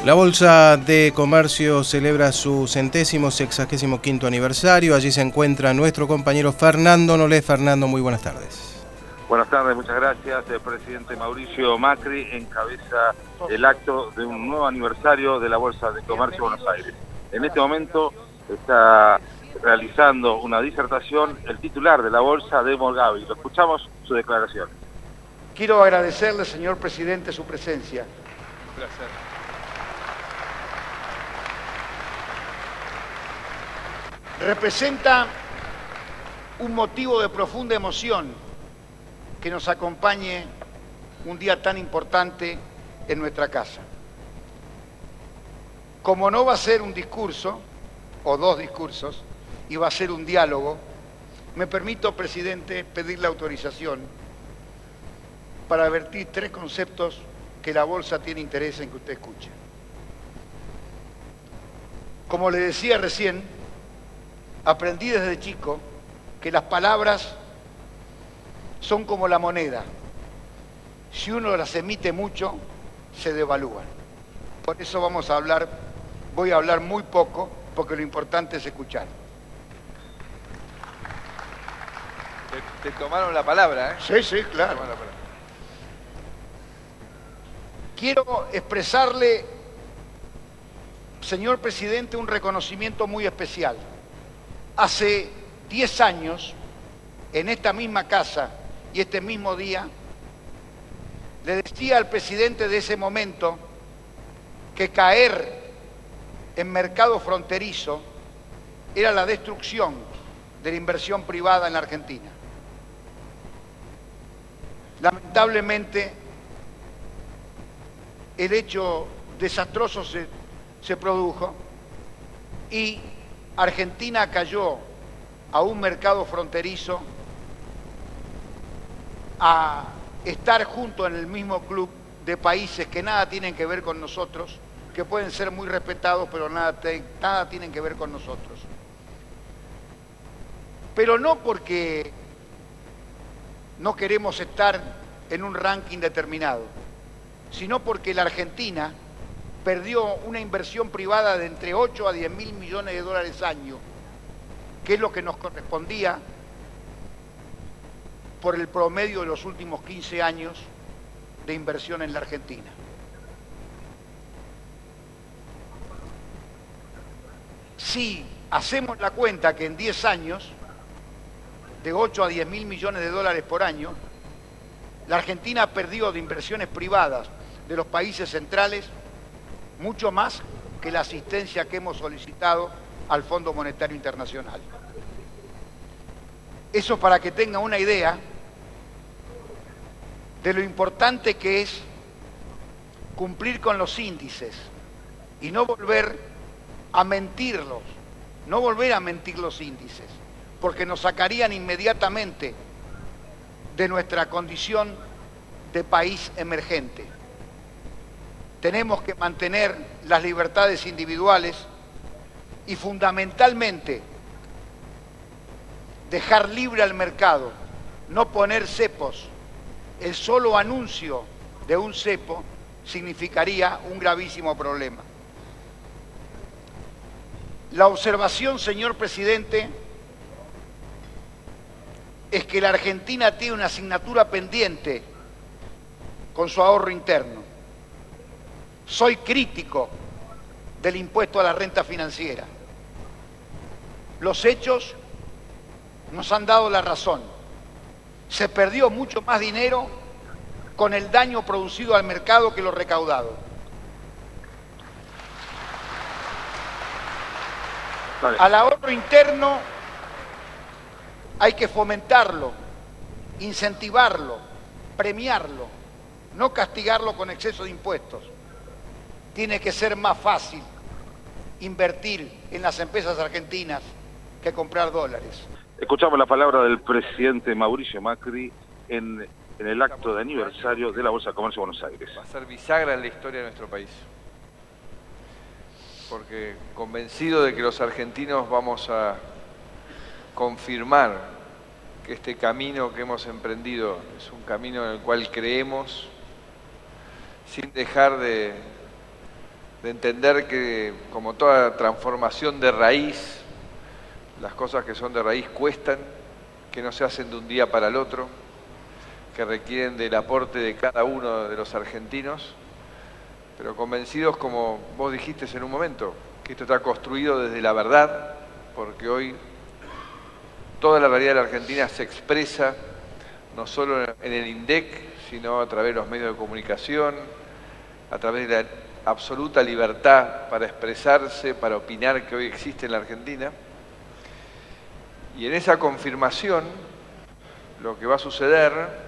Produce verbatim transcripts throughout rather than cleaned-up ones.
La Bolsa de Comercio celebra su centésimo sexagésimo quinto aniversario. Allí se encuentra nuestro compañero Fernando Nolé. Fernando, muy buenas tardes. Buenas tardes, muchas gracias. El presidente Mauricio Macri encabeza el acto de un nuevo aniversario de la Bolsa de Comercio de Buenos Aires. En este momento está realizando una disertación el titular de la Bolsa, Demo Gavi. Lo escuchamos su declaración. Quiero agradecerle, señor presidente, su presencia. Un placer. Representa un motivo de profunda emoción que nos acompañe un día tan importante en nuestra casa. Como no va a ser un discurso, o dos discursos, y va a ser un diálogo, me permito, presidente, pedir la autorización para advertir tres conceptos que la Bolsa tiene interés en que usted escuche. Como le decía recién, aprendí desde chico que las palabras son como la moneda. Si uno las emite mucho, se devalúan. Por eso vamos a hablar, voy a hablar muy poco, porque lo importante es escuchar. Te, te tomaron la palabra, ¿eh? Sí, sí, claro. Quiero expresarle, señor presidente, un reconocimiento muy especial. Hace diez años, en esta misma casa y este mismo día, le decía al presidente de ese momento que caer en mercado fronterizo era la destrucción de la inversión privada en la Argentina. Lamentablemente, el hecho desastroso se, se produjo y Argentina cayó a un mercado fronterizo, a estar junto en el mismo club de países que nada tienen que ver con nosotros, que pueden ser muy respetados, pero nada, te, nada tienen que ver con nosotros. Pero no porque no queremos estar en un ranking determinado, sino porque la Argentina perdió una inversión privada de entre ocho a diez mil millones de dólares año, que es lo que nos correspondía por el promedio de los últimos quince años de inversión en la Argentina. Si hacemos la cuenta que en diez años, de ocho a diez mil millones de dólares por año, la Argentina perdió de inversiones privadas de los países centrales mucho más que la asistencia que hemos solicitado al Fondo Monetario Internacional. Eso para que tenga una idea de lo importante que es cumplir con los índices y no volver a mentirlos, no volver a mentir los índices, porque nos sacarían inmediatamente de nuestra condición de país emergente. Tenemos que mantener las libertades individuales y fundamentalmente dejar libre al mercado, no poner cepos. El solo anuncio de un cepo significaría un gravísimo problema. La observación, señor presidente, es que la Argentina tiene una asignatura pendiente con su ahorro interno. Soy crítico del impuesto a la renta financiera. Los hechos nos han dado la razón. Se perdió mucho más dinero con el daño producido al mercado que lo recaudado. Vale. Al ahorro interno hay que fomentarlo, incentivarlo, premiarlo, no castigarlo con exceso de impuestos. Tiene que ser más fácil invertir en las empresas argentinas que comprar dólares. Escuchamos la palabra del presidente Mauricio Macri en, en el acto de aniversario de la Bolsa de Comercio de Buenos Aires. Va a ser bisagra en la historia de nuestro país. Porque convencido de que los argentinos vamos a confirmar que este camino que hemos emprendido es un camino en el cual creemos, sin dejar de de entender que, como toda transformación de raíz, las cosas que son de raíz cuestan, que no se hacen de un día para el otro, que requieren del aporte de cada uno de los argentinos, pero convencidos, como vos dijiste en un momento, que esto está construido desde la verdad, porque hoy toda la realidad de la Argentina se expresa no solo en el INDEC, sino a través de los medios de comunicación, a través de la absoluta libertad para expresarse, para opinar que hoy existe en la Argentina. Y en esa confirmación, lo que va a suceder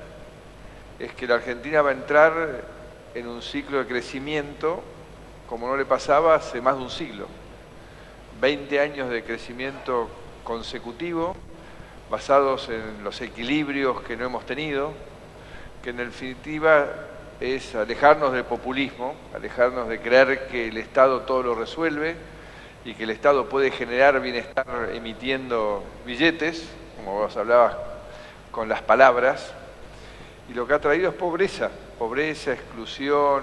es que la Argentina va a entrar en un ciclo de crecimiento como no le pasaba hace más de un siglo. veinte años de crecimiento consecutivo, basados en los equilibrios que no hemos tenido, que en definitiva es alejarnos del populismo, alejarnos de creer que el Estado todo lo resuelve y que el Estado puede generar bienestar emitiendo billetes, como vos hablabas con las palabras, y lo que ha traído es pobreza, pobreza, exclusión,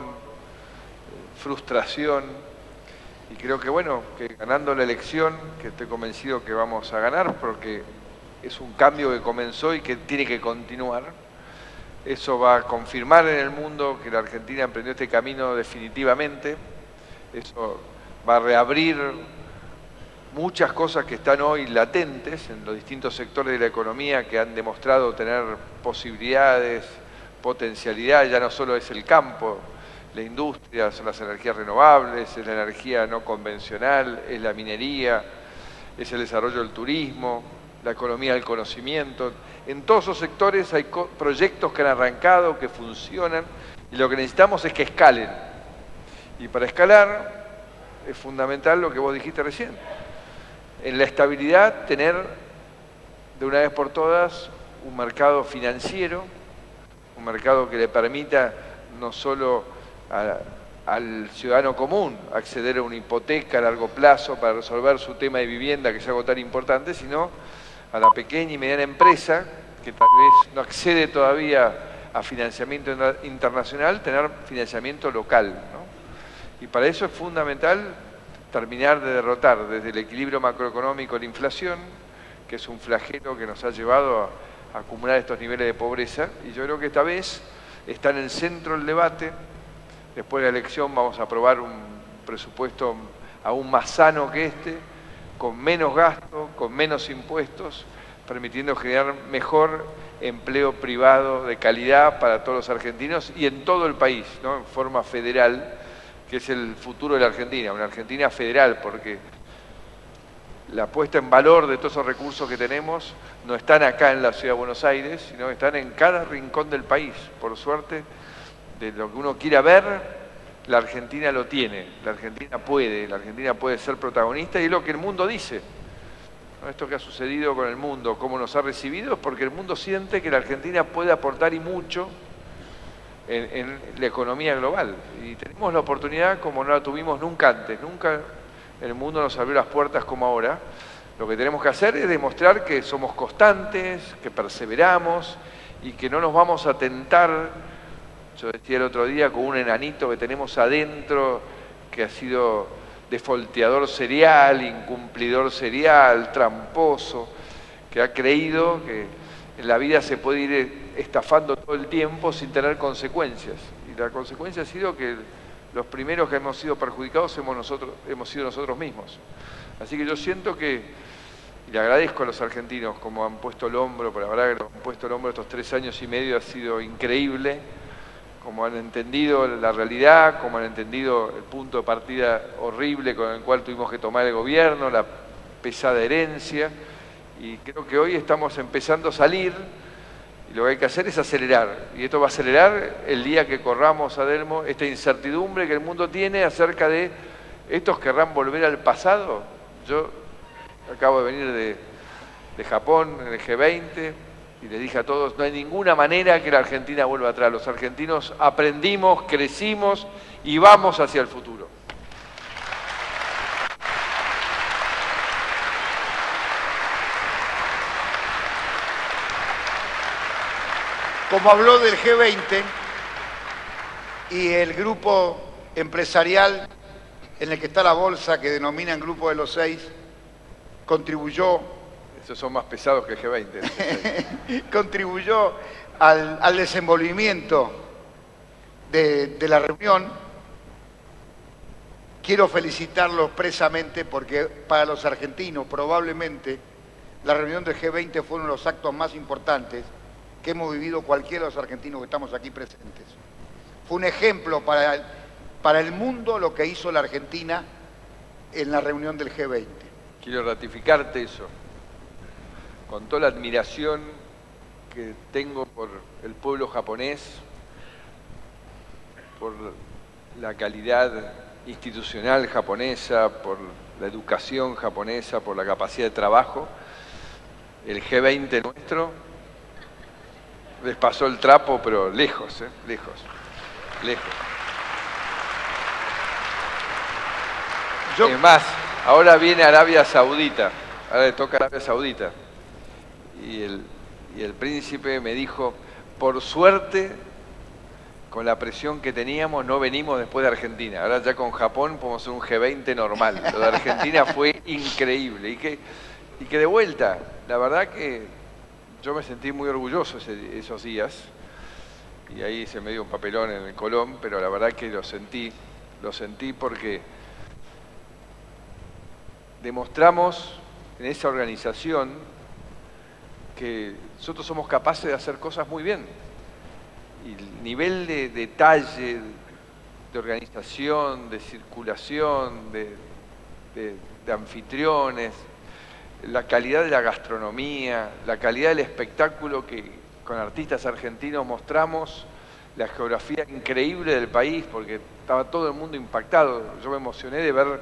frustración, y creo que bueno, que ganando la elección, que estoy convencido que vamos a ganar, porque es un cambio que comenzó y que tiene que continuar. Eso va a confirmar en el mundo que la Argentina emprendió este camino definitivamente. Eso va a reabrir muchas cosas que están hoy latentes en los distintos sectores de la economía que han demostrado tener posibilidades, potencialidad. Ya no solo es el campo, la industria, son las energías renovables, es la energía no convencional, es la minería, es el desarrollo del turismo, la economía del conocimiento. En todos esos sectores hay proyectos que han arrancado, que funcionan, y lo que necesitamos es que escalen. Y para escalar es fundamental lo que vos dijiste recién. En la estabilidad, tener de una vez por todas un mercado financiero, un mercado que le permita no solo a, al ciudadano común acceder a una hipoteca a largo plazo para resolver su tema de vivienda, que es algo tan importante, sino a la pequeña y mediana empresa, que tal vez no accede todavía a financiamiento internacional, tener financiamiento local, ¿no? Y para eso es fundamental terminar de derrotar desde el equilibrio macroeconómico la inflación, que es un flagelo que nos ha llevado a, a acumular estos niveles de pobreza, y yo creo que esta vez está en el centro del debate. Después de la elección vamos a aprobar un presupuesto aún más sano que este, con menos gasto, con menos impuestos, permitiendo generar mejor empleo privado de calidad para todos los argentinos y en todo el país, ¿no? En forma federal, que es el futuro de la Argentina, una Argentina federal, porque la puesta en valor de todos esos recursos que tenemos no están acá en la Ciudad de Buenos Aires, sino que están en cada rincón del país. Por suerte, de lo que uno quiera ver, la Argentina lo tiene, la Argentina puede, la Argentina puede ser protagonista, y es lo que el mundo dice. Esto que ha sucedido con el mundo, cómo nos ha recibido, es porque el mundo siente que la Argentina puede aportar y mucho en, en la economía global. Y tenemos la oportunidad como no la tuvimos nunca antes, nunca el mundo nos abrió las puertas como ahora. Lo que tenemos que hacer es demostrar que somos constantes, que perseveramos y que no nos vamos a tentar. Yo decía el otro día con un enanito que tenemos adentro que ha sido defolteador serial, incumplidor serial, tramposo, que ha creído que en la vida se puede ir estafando todo el tiempo sin tener consecuencias. Y la consecuencia ha sido que los primeros que hemos sido perjudicados hemos, nosotros, hemos sido nosotros mismos. Así que yo siento que, y le agradezco a los argentinos como han puesto el hombro, pero la verdad que han puesto el hombro estos tres años y medio ha sido increíble, como han entendido la realidad, como han entendido el punto de partida horrible con el cual tuvimos que tomar el gobierno, la pesada herencia, y creo que hoy estamos empezando a salir, y lo que hay que hacer es acelerar, y esto va a acelerar el día que corramos, Adelmo, esta incertidumbre que el mundo tiene acerca de estos querrán volver al pasado. Yo acabo de venir de, de Japón, en el G veinte, y les dije a todos, no hay ninguna manera que la Argentina vuelva atrás. Los argentinos aprendimos, crecimos y vamos hacia el futuro. Como habló del G veinte y el grupo empresarial en el que está la bolsa que denominan Grupo de los Seis, contribuyó... Esos son más pesados que el G veinte. contribuyó al, al desenvolvimiento de, de la reunión. Quiero felicitarlo expresamente porque para los argentinos probablemente la reunión del G veinte fue uno de los actos más importantes que hemos vivido cualquiera de los argentinos que estamos aquí presentes. Fue un ejemplo para el, para el mundo lo que hizo la Argentina en la reunión del G veinte. Quiero ratificarte eso, con toda la admiración que tengo por el pueblo japonés, por la calidad institucional japonesa, por la educación japonesa, por la capacidad de trabajo. El G veinte nuestro les pasó el trapo, pero lejos, ¿eh? lejos, lejos. Yo... Es más, ahora viene Arabia Saudita, ahora le toca Arabia Saudita. Y el, y el príncipe me dijo, por suerte, con la presión que teníamos, no venimos después de Argentina. Ahora ya con Japón podemos hacer un G veinte normal. Lo de Argentina fue increíble. Y que, y que de vuelta, la verdad que yo me sentí muy orgulloso ese, esos días. Y ahí se me dio un papelón en el Colón, pero la verdad que lo sentí. Lo sentí porque demostramos en esa organización que nosotros somos capaces de hacer cosas muy bien. Y el nivel de detalle, de organización, de circulación, de, de, de anfitriones, la calidad de la gastronomía, la calidad del espectáculo que con artistas argentinos mostramos, la geografía increíble del país, porque estaba todo el mundo impactado. Yo me emocioné de ver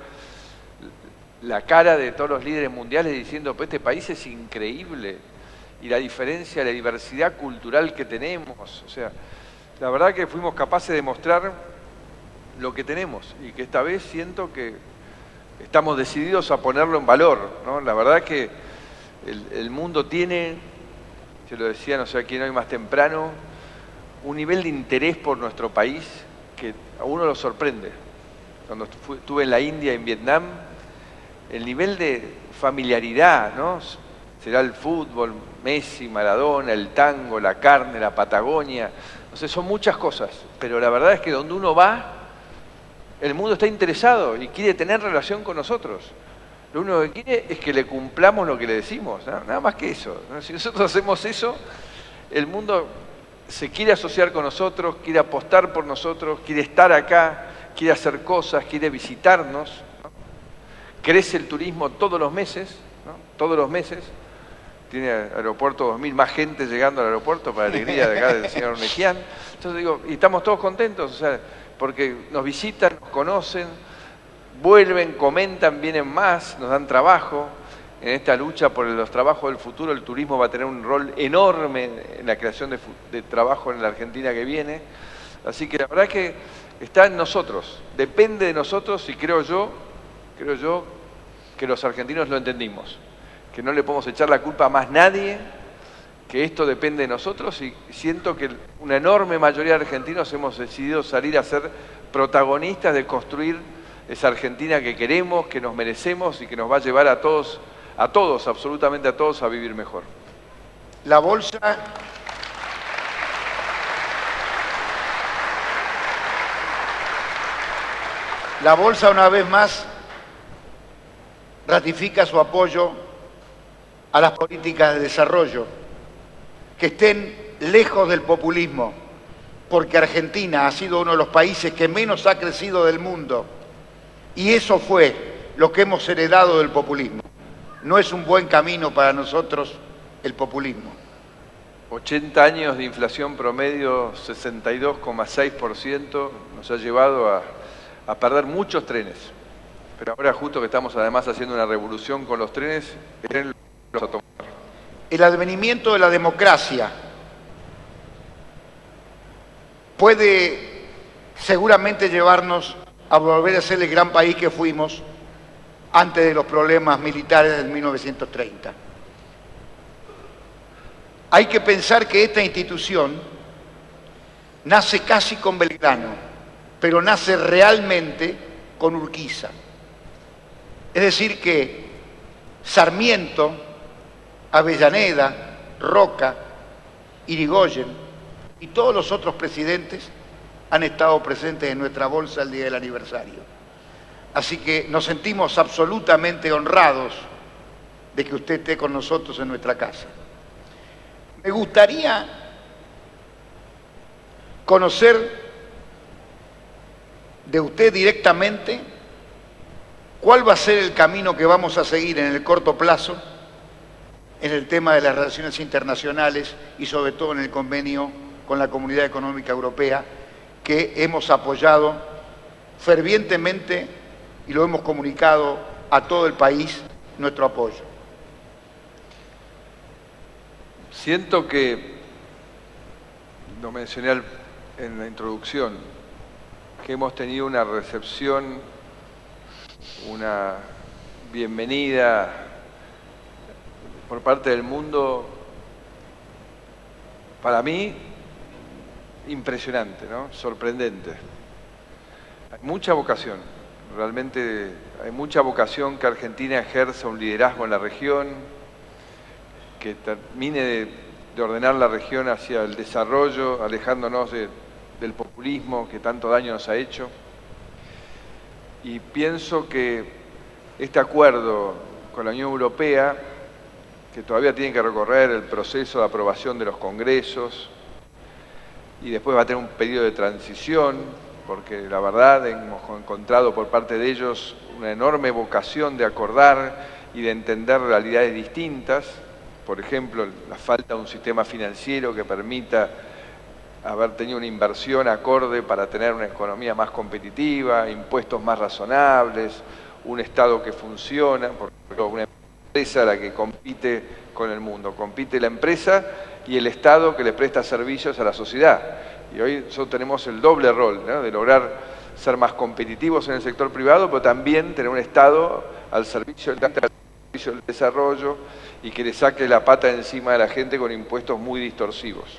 la cara de todos los líderes mundiales diciendo, pues este país es increíble. Y la diferencia, la diversidad cultural que tenemos. O sea, la verdad que fuimos capaces de mostrar lo que tenemos y que esta vez siento que estamos decididos a ponerlo en valor, ¿no? La verdad que el, el mundo tiene, se lo decía no sé a quién hoy más temprano, un nivel de interés por nuestro país que a uno lo sorprende. Cuando estuve en la India, en Vietnam, el nivel de familiaridad, ¿no? Será el fútbol, Messi, Maradona, el tango, la carne, la Patagonia. No sé, son muchas cosas, pero la verdad es que donde uno va, el mundo está interesado y quiere tener relación con nosotros. Lo único que quiere es que le cumplamos lo que le decimos, ¿no? Nada más que eso. Si nosotros hacemos eso, el mundo se quiere asociar con nosotros, quiere apostar por nosotros, quiere estar acá, quiere hacer cosas, quiere visitarnos, ¿no? Crece el turismo todos los meses, ¿no? Todos los meses. Tiene aeropuerto dos mil, más gente llegando al aeropuerto para la alegría de acá del señor Mejián. Entonces digo, y estamos todos contentos, o sea, porque nos visitan, nos conocen, vuelven, comentan, vienen más, nos dan trabajo. En esta lucha por los trabajos del futuro, el turismo va a tener un rol enorme en la creación de, de trabajo en la Argentina que viene. Así que la verdad es que está en nosotros, depende de nosotros y creo yo, creo yo que los argentinos lo entendimos. Que no le podemos echar la culpa a más nadie, que esto depende de nosotros y siento que una enorme mayoría de argentinos hemos decidido salir a ser protagonistas de construir esa Argentina que queremos, que nos merecemos y que nos va a llevar a todos, a todos, absolutamente a todos, a vivir mejor. La bolsa... La bolsa una vez más ratifica su apoyo a las políticas de desarrollo, que estén lejos del populismo, porque Argentina ha sido uno de los países que menos ha crecido del mundo, y eso fue lo que hemos heredado del populismo. No es un buen camino para nosotros el populismo. ochenta años de inflación promedio, sesenta y dos coma seis por ciento, nos ha llevado a, a perder muchos trenes. Pero ahora justo que estamos además haciendo una revolución con los trenes, el tren a tomar. El advenimiento de la democracia puede seguramente llevarnos a volver a ser el gran país que fuimos antes de los problemas militares del mil novecientos treinta. Hay que pensar que esta institución nace casi con Belgrano, pero nace realmente con Urquiza. Es decir que Sarmiento, Avellaneda, Roca, Irigoyen y todos los otros presidentes han estado presentes en nuestra bolsa el día del aniversario. Así que nos sentimos absolutamente honrados de que usted esté con nosotros en nuestra casa. Me gustaría conocer de usted directamente cuál va a ser el camino que vamos a seguir en el corto plazo en el tema de las relaciones internacionales y sobre todo en el convenio con la Comunidad Económica Europea, que hemos apoyado fervientemente y lo hemos comunicado a todo el país nuestro apoyo. Siento que, lo mencioné al, en la introducción, que hemos tenido una recepción, una bienvenida por parte del mundo, para mí, impresionante, ¿no? Sorprendente. Hay mucha vocación, realmente hay mucha vocación que Argentina ejerza un liderazgo en la región, que termine de, de ordenar la región hacia el desarrollo, alejándonos de, del populismo que tanto daño nos ha hecho. Y pienso que este acuerdo con la Unión Europea, que todavía tiene que recorrer el proceso de aprobación de los congresos, y después va a tener un periodo de transición, porque la verdad hemos encontrado por parte de ellos una enorme vocación de acordar y de entender realidades distintas. Por ejemplo, la falta de un sistema financiero que permita haber tenido una inversión acorde para tener una economía más competitiva, impuestos más razonables, un Estado que funciona, por ejemplo, una empresa la que compite con el mundo. Compite la empresa y el Estado que le presta servicios a la sociedad. Y hoy nosotros tenemos el doble rol, ¿no? De lograr ser más competitivos en el sector privado, pero también tener un Estado al servicio del, al servicio del desarrollo y que le saque la pata de encima de la gente con impuestos muy distorsivos.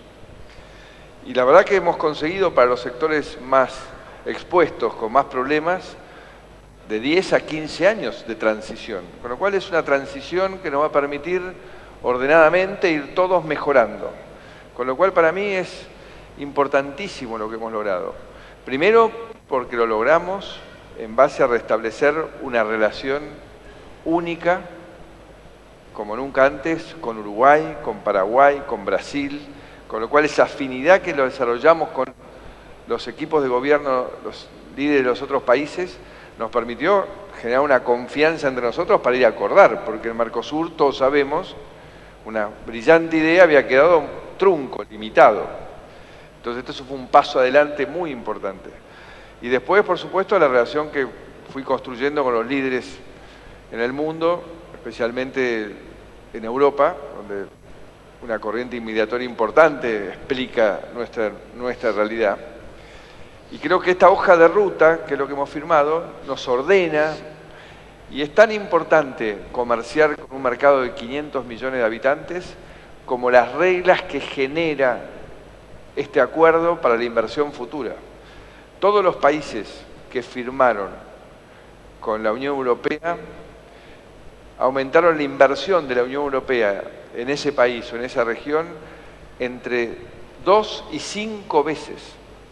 Y la verdad que hemos conseguido para los sectores más expuestos, con más problemas, de diez a quince años de transición, con lo cual es una transición que nos va a permitir ordenadamente ir todos mejorando, con lo cual para mí es importantísimo lo que hemos logrado. Primero porque lo logramos en base a restablecer una relación única, como nunca antes, con Uruguay, con Paraguay, con Brasil, con lo cual esa afinidad que lo desarrollamos con los equipos de gobierno, los líderes de los otros países, nos permitió generar una confianza entre nosotros para ir a acordar, porque el Mercosur, todos sabemos, una brillante idea había quedado trunco, limitado. Entonces esto fue un paso adelante muy importante. Y después, por supuesto, la relación que fui construyendo con los líderes en el mundo, especialmente en Europa, donde una corriente inmigratoria importante explica nuestra, nuestra realidad. Y creo que esta hoja de ruta, que es lo que hemos firmado, nos ordena, y es tan importante comerciar con un mercado de quinientos millones de habitantes como las reglas que genera este acuerdo para la inversión futura. Todos los países que firmaron con la Unión Europea aumentaron la inversión de la Unión Europea en ese país o en esa región entre dos y cinco veces.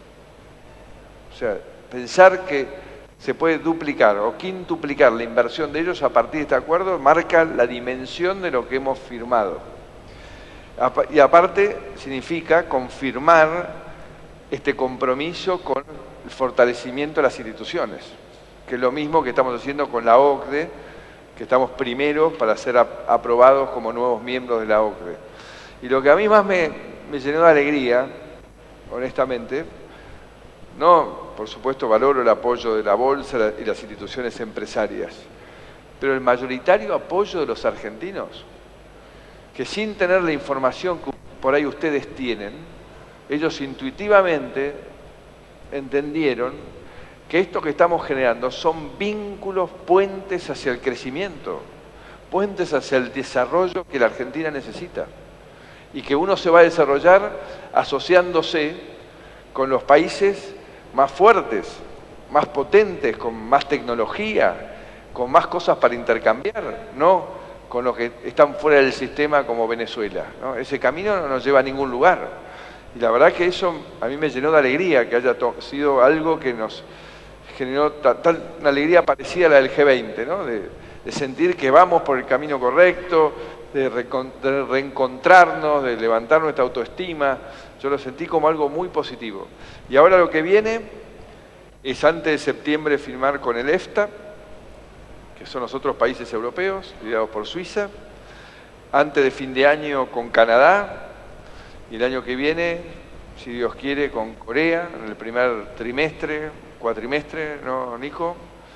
O sea, pensar que se puede duplicar o quintuplicar la inversión de ellos a partir de este acuerdo marca la dimensión de lo que hemos firmado. Y aparte significa confirmar este compromiso con el fortalecimiento de las instituciones, que es lo mismo que estamos haciendo con la O C D E, que estamos primeros para ser aprobados como nuevos miembros de la O C D E. Y lo que a mí más me, me llenó de alegría, honestamente, no, por supuesto, valoro el apoyo de la Bolsa y las instituciones empresarias, pero el mayoritario apoyo de los argentinos, que sin tener la información que por ahí ustedes tienen, ellos intuitivamente entendieron que esto que estamos generando son vínculos, puentes hacia el crecimiento, puentes hacia el desarrollo que la Argentina necesita, y que uno se va a desarrollar asociándose con los países más fuertes más potentes, con más tecnología, con más cosas para intercambiar, no con los que están fuera del sistema como Venezuela, ¿no? Ese camino no nos lleva a ningún lugar. Y la verdad que eso a mí me llenó de alegría, que haya sido algo que nos generó tal, una alegría parecida a la del G veinte, ¿no? De, de sentir que vamos por el camino correcto, de, recon, de reencontrarnos, de levantar nuestra autoestima. Yo lo sentí como algo muy positivo. Y ahora lo que viene es antes de septiembre firmar con el EFTA, que son los otros países europeos, liderados por Suiza, antes de fin de año con Canadá, y el año que viene, si Dios quiere, con Corea, en el primer trimestre, cuatrimestre, ¿no, Nico?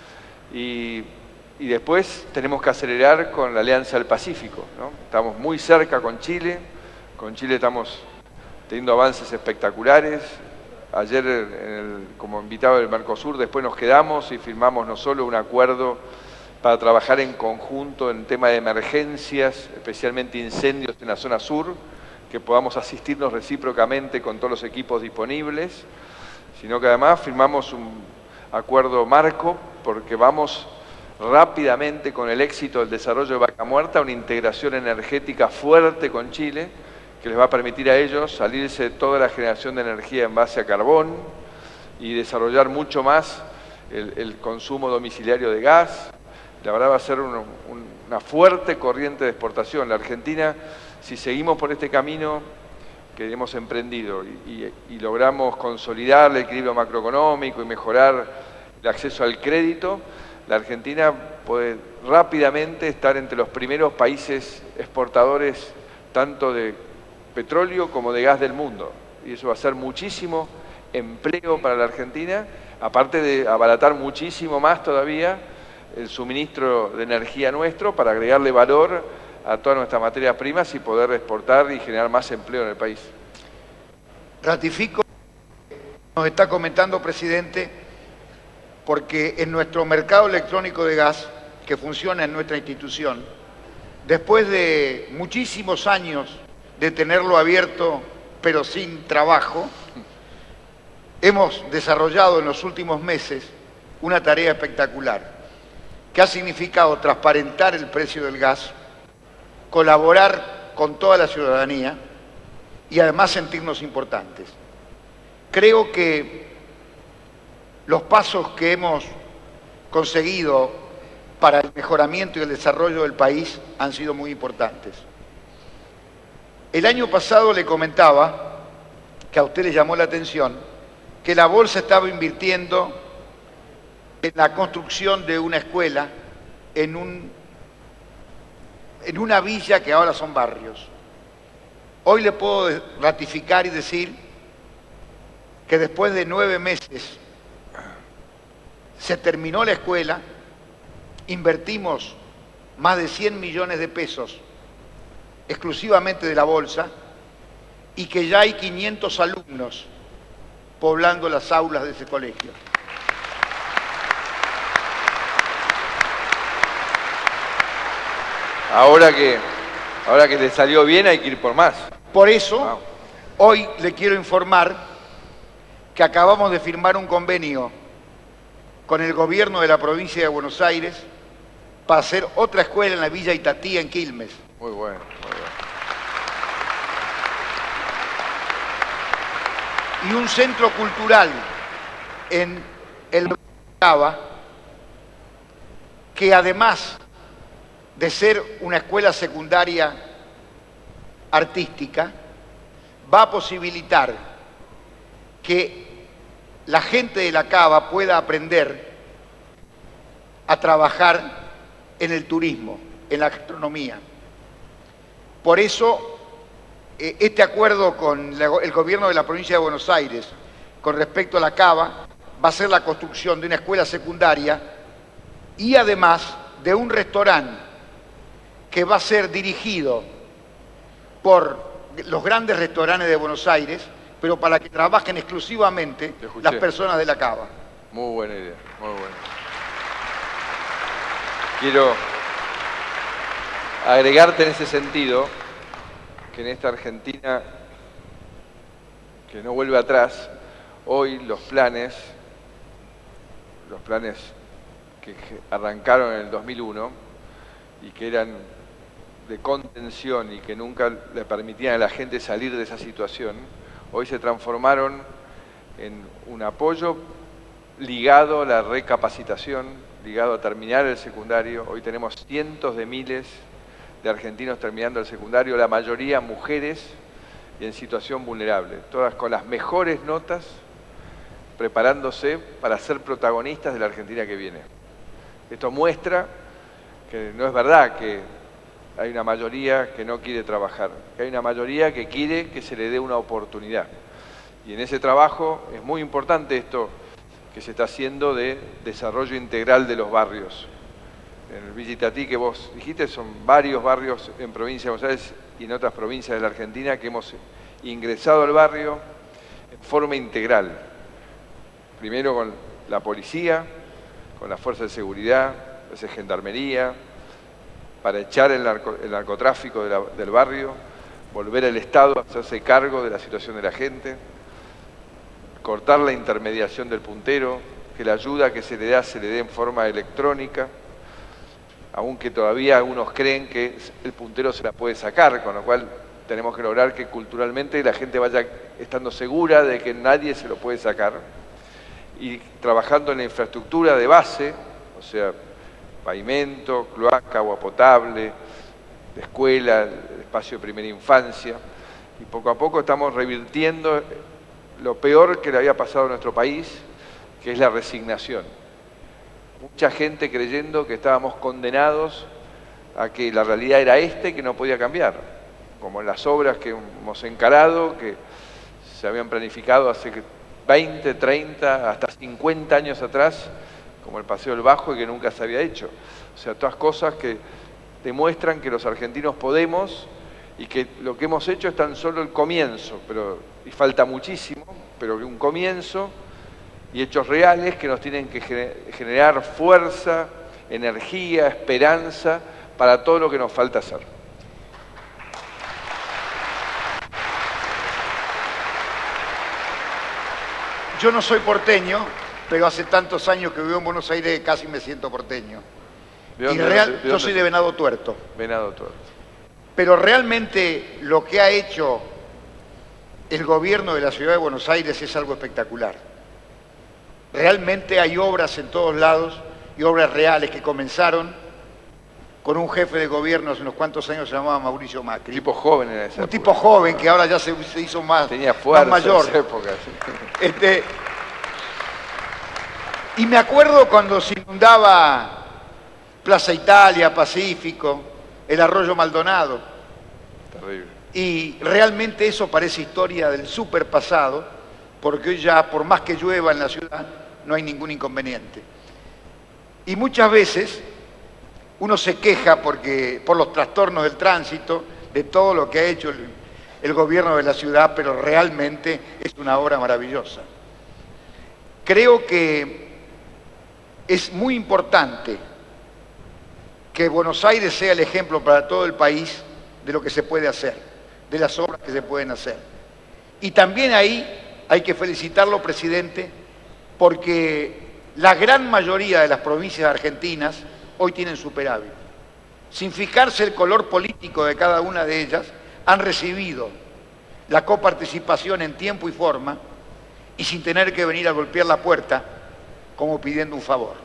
Y, y después tenemos que acelerar con la Alianza del Pacífico, ¿no? Estamos muy cerca con Chile, con Chile estamos teniendo avances espectaculares. Ayer, en el, como invitado del Mercosur, después nos quedamos y firmamos no solo un acuerdo para trabajar en conjunto en tema de emergencias, especialmente incendios en la zona sur, que podamos asistirnos recíprocamente con todos los equipos disponibles, sino que además firmamos un acuerdo marco porque vamos rápidamente con el éxito del desarrollo de Vaca Muerta a una integración energética fuerte con Chile, que les va a permitir a ellos salirse de toda la generación de energía en base a carbón y desarrollar mucho más el, el consumo domiciliario de gas. La verdad va a ser un, un, una fuerte corriente de exportación. La Argentina, si seguimos por este camino que hemos emprendido y, y, y logramos consolidar el equilibrio macroeconómico y mejorar el acceso al crédito, la Argentina puede rápidamente estar entre los primeros países exportadores tanto de petróleo como de gas del mundo. Y eso va a ser muchísimo empleo para la Argentina, aparte de abaratar muchísimo más todavía el suministro de energía nuestro para agregarle valor a todas nuestras materias primas y poder exportar y generar más empleo en el país. Ratifico lo que nos está comentando, presidente, porque en nuestro mercado electrónico de gas, que funciona en nuestra institución, después de muchísimos años de tenerlo abierto pero sin trabajo, hemos desarrollado en los últimos meses una tarea espectacular que ha significado transparentar el precio del gas, colaborar con toda la ciudadanía y además sentirnos importantes. Creo que los pasos que hemos conseguido para el mejoramiento y el desarrollo del país han sido muy importantes. El año pasado le comentaba, que a usted le llamó la atención, que la Bolsa estaba invirtiendo en la construcción de una escuela en, un, en una villa que ahora son barrios. Hoy le puedo ratificar y decir que después de nueve meses se terminó la escuela, invertimos más de cien millones de pesos exclusivamente de la Bolsa y que ya hay quinientos alumnos poblando las aulas de ese colegio. Ahora que, ahora que le salió bien hay que ir por más. Por eso, Wow. Hoy le quiero informar que acabamos de firmar un convenio con el gobierno de la provincia de Buenos Aires para hacer otra escuela en la Villa Itatía, en Quilmes. Muy bueno, muy bueno. Y un centro cultural en el Cava, que además de ser una escuela secundaria artística, va a posibilitar que la gente de la Cava pueda aprender a trabajar en el turismo, en la gastronomía. Por eso, eh, este acuerdo con la, el gobierno de la provincia de Buenos Aires con respecto a la Cava va a ser la construcción de una escuela secundaria y además de un restaurante que va a ser dirigido por los grandes restaurantes de Buenos Aires, pero para que trabajen exclusivamente las personas de la Cava. Muy buena idea, muy buena. Quiero agregarte en ese sentido que en esta Argentina que no vuelve atrás, hoy los planes los planes que arrancaron en el dos mil uno y que eran de contención y que nunca le permitían a la gente salir de esa situación, hoy se transformaron en un apoyo ligado a la recapacitación, ligado a terminar el secundario. Hoy tenemos cientos de miles de argentinos terminando el secundario, la mayoría mujeres y en situación vulnerable, todas con las mejores notas, preparándose para ser protagonistas de la Argentina que viene. Esto muestra que no es verdad que hay una mayoría que no quiere trabajar, que hay una mayoría que quiere que se le dé una oportunidad. Y en ese trabajo es muy importante esto que se está haciendo de desarrollo integral de los barrios. En el Villa Itatí que vos dijiste, son varios barrios en provincia de Buenos Aires y en otras provincias de la Argentina que hemos ingresado al barrio en forma integral. Primero con la policía, con las fuerzas de seguridad, la gendarmería, para echar el, narco, el narcotráfico de la, del barrio, volver al Estado a hacerse cargo de la situación de la gente, cortar la intermediación del puntero, que la ayuda que se le da se le dé en forma electrónica, aunque todavía algunos creen que el puntero se la puede sacar, con lo cual tenemos que lograr que culturalmente la gente vaya estando segura de que nadie se lo puede sacar, y trabajando en la infraestructura de base, o sea, pavimento, cloaca, agua potable, escuela, el espacio de primera infancia, y poco a poco estamos revirtiendo lo peor que le había pasado a nuestro país, que es la resignación. Mucha gente creyendo que estábamos condenados a que la realidad era esta y que no podía cambiar, como en las obras que hemos encarado, que se habían planificado hace veinte, treinta, hasta cincuenta años atrás, como el Paseo del Bajo, y que nunca se había hecho. O sea, todas cosas que demuestran que los argentinos podemos y que lo que hemos hecho es tan solo el comienzo, pero, y falta muchísimo, pero un comienzo y hechos reales que nos tienen que generar fuerza, energía, esperanza para todo lo que nos falta hacer. Yo no soy porteño, pero hace tantos años que vivo en Buenos Aires que casi me siento porteño. ¿De dónde, y real, de, de yo soy de Venado Tuerto. Venado Tuerto. Pero realmente lo que ha hecho el gobierno de la ciudad de Buenos Aires es algo espectacular. Realmente hay obras en todos lados y obras reales que comenzaron con un jefe de gobierno hace unos cuantos años, se llamaba Mauricio Macri. Un tipo joven en esa época. Un tipo joven que ahora ya se, se hizo más, Tenía fuerza más mayor. En esa época, sí. Este, y me acuerdo cuando se inundaba Plaza Italia, Pacífico, el Arroyo Maldonado. Terrible. Y realmente eso parece historia del súper pasado, porque hoy ya, por más que llueva en la ciudad, no hay ningún inconveniente. Y muchas veces uno se queja porque, por los trastornos del tránsito, de todo lo que ha hecho el, el gobierno de la ciudad, pero realmente es una obra maravillosa. Creo que es muy importante que Buenos Aires sea el ejemplo para todo el país de lo que se puede hacer, de las obras que se pueden hacer. Y también ahí hay que felicitarlo, presidente, porque la gran mayoría de las provincias argentinas hoy tienen superávit. Sin fijarse el color político de cada una de ellas, han recibido la coparticipación en tiempo y forma y sin tener que venir a golpear la puerta como pidiendo un favor.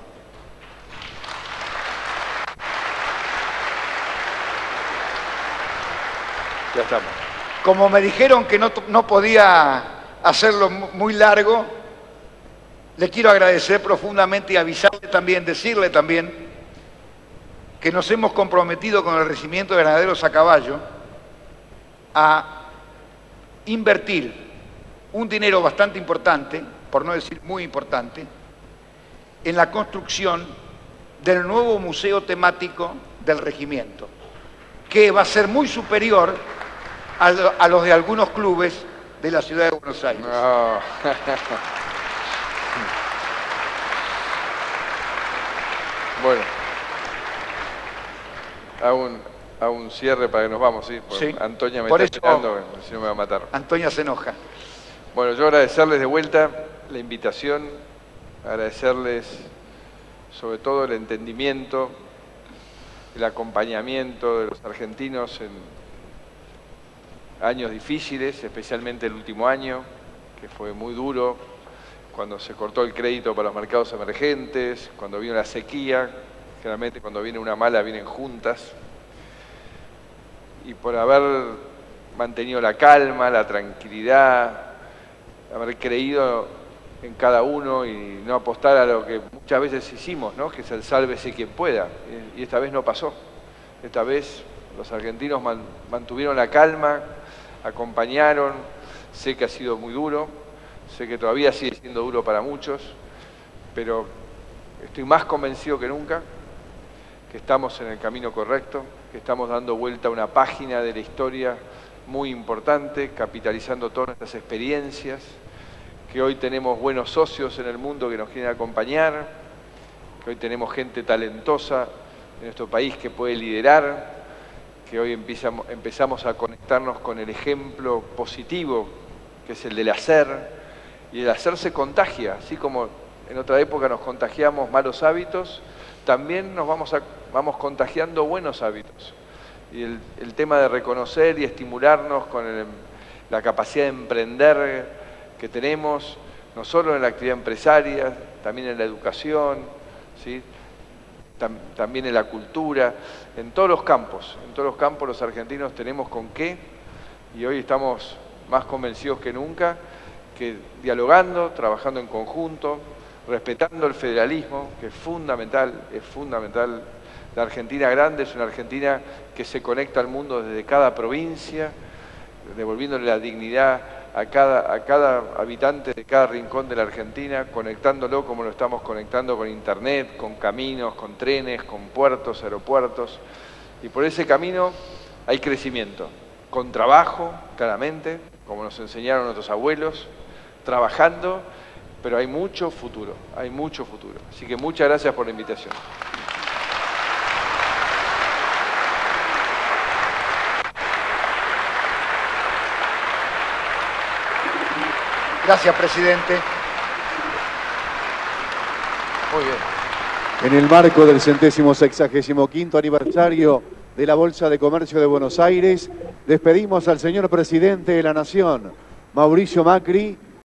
Ya estamos. Como me dijeron que no, no podía hacerlo muy largo, le quiero agradecer profundamente y avisarle también, decirle también que nos hemos comprometido con el Regimiento de Granaderos a Caballo a invertir un dinero bastante importante, por no decir muy importante, en la construcción del nuevo museo temático del regimiento, que va a ser muy superior a, a los de algunos clubes de la ciudad de Buenos Aires. No. Bueno, hago un, hago un cierre para que nos vamos, ¿sí? Sí. Antonia me Por está eso, esperando, si no me va a matar. Antonia se enoja. Bueno, yo agradecerles de vuelta la invitación agradecerles sobre todo el entendimiento, el acompañamiento de los argentinos en años difíciles, especialmente el último año, que fue muy duro, cuando se cortó el crédito para los mercados emergentes, cuando vino la sequía, generalmente cuando viene una mala vienen juntas, y por haber mantenido la calma, la tranquilidad, haber creído en cada uno y no apostar a lo que muchas veces hicimos, ¿no? Que es el sálvese quien pueda, y esta vez no pasó. Esta vez los argentinos mantuvieron la calma, acompañaron. Sé que ha sido muy duro, sé que todavía sigue siendo duro para muchos, pero estoy más convencido que nunca que estamos en el camino correcto, que estamos dando vuelta a una página de la historia muy importante, capitalizando todas nuestras experiencias, que hoy tenemos buenos socios en el mundo que nos quieren acompañar, que hoy tenemos gente talentosa en nuestro país que puede liderar, que hoy empezamos, empezamos a conectarnos con el ejemplo positivo, que es el del hacer, y el hacer se contagia, así como en otra época nos contagiamos malos hábitos, también nos vamos, a, vamos contagiando buenos hábitos. Y el, el tema de reconocer y estimularnos con el, la capacidad de emprender que tenemos, no solo en la actividad empresaria, también en la educación, ¿sí? Tam, también en la cultura, en todos los campos, en todos los campos los argentinos tenemos con qué, y hoy estamos más convencidos que nunca, que dialogando, trabajando en conjunto, respetando el federalismo, que es fundamental, es fundamental. La Argentina grande es una Argentina que se conecta al mundo desde cada provincia, devolviéndole la dignidad a cada, a cada habitante de cada rincón de la Argentina, conectándolo como lo estamos conectando con internet, con caminos, con trenes, con puertos, aeropuertos. Y por ese camino hay crecimiento, con trabajo, claramente, como nos enseñaron nuestros abuelos, trabajando, pero hay mucho futuro, hay mucho futuro. Así que muchas gracias por la invitación. Gracias, presidente. Muy bien. En el marco del centésimo sexagésimo quinto aniversario de la Bolsa de Comercio de Buenos Aires, despedimos al señor presidente de la Nación, Mauricio Macri,